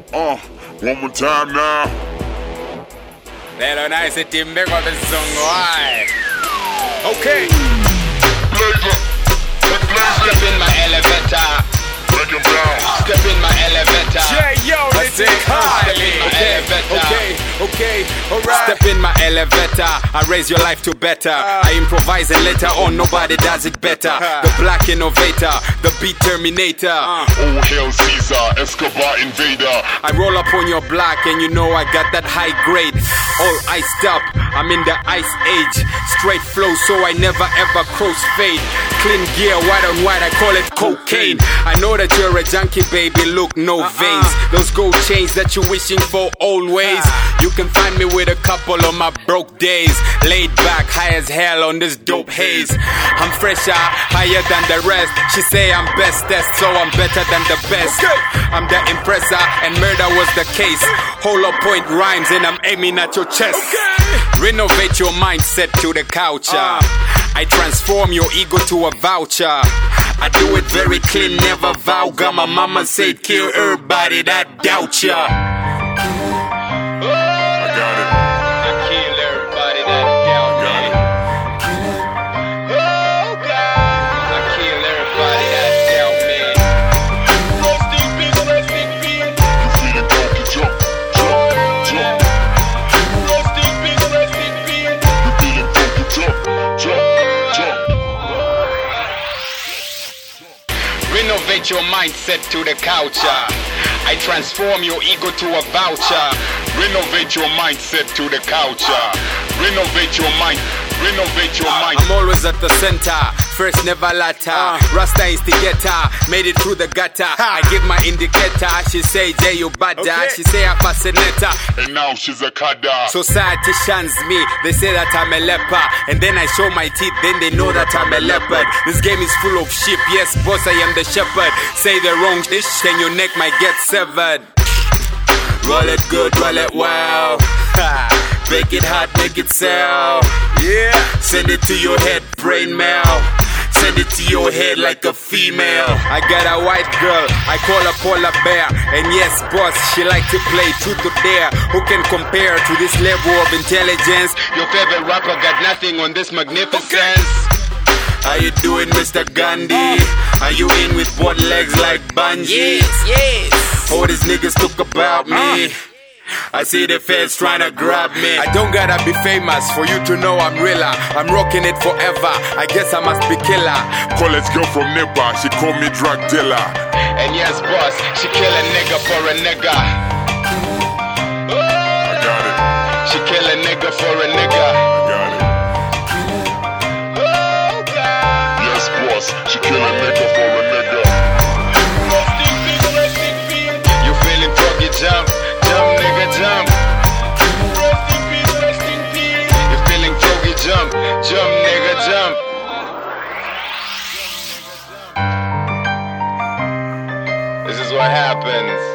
One more time now. Lelo nice timbe kwa bezongo why. Okay. Step in my elevator. Step in my elevator. J.O. this is highly. Okay, alright. Step in my elevator. I raise your life to better. I improvise and later on nobody does it better. The black innovator, the beat terminator. Oh hail Caesar, Escobar invader. I roll up on your block and you know I got that high grade. All iced up, I'm in the ice age. Straight flow so I never ever crossfade. Clean gear, white on white, I call it cocaine. I know that you're a junkie, baby, look, no veins. Those gold chains that you're wishing for always. You can find me with a couple of my broke days. Laid back, high as hell on this dope haze. I'm fresher, higher than the rest. She say I'm bestest, so I'm better than the best. I'm the impressor, and murder was the case. Hold up point rhymes, and I'm aiming at your chest. Renovate your mindset to the culture. I transform your ego to a voucher. I do it very clean, never vulgar. My mama said kill everybody that doubt ya. I got it. I kill everybody that doubt me. Oh God, I kill everybody that doubt me. You feeling funky? Jump, jump, jump. You feeling funky? Jump, jump, jump. Renovate your mindset to the culture. I transform your ego to a voucher. Renovate your mindset to the culture. Renovate your mind. Renovate your mind. I'm always at the center, first never latter. Rasta instigator, made it through the gutter. I give my indicator, she say Jay you bada. She say a fascinator, And now she's a kada. society shuns me, they say that I'm a leper. And then I show my teeth, then they know that I'm a leopard. This game is full of sheep, yes boss I am the shepherd. Say the wrong dish and your neck might get severed. Roll it good, roll it well. Make it hot, make it sell. Yeah. Send it to your head, brain mail. Send it to your head like a female. I got a white girl, I call her Paula Bear. And yes, boss, she like to play truth or dare. Who can compare to this level of intelligence? Your favorite rapper got nothing on this magnificence. How you doing, Mr. Gandhi? Are you in with both legs like Bungie? Yes. All these niggas talk about me. I see the feds trying to grab me. I don't gotta be famous for you to know I'm realer. I'm rocking it forever. I guess I must be killer. College girl from Neba, she call me drug dealer. And yes, boss, she kill a nigga for a nigga. I got it. She kill a nigga for a nigga. I got it. Yes, boss, she kill a nigga for a nigga. You feeling froggy? Jump, jump, nigga, jump. You feeling froggy? Jump, jump, nigga, jump. This is what happens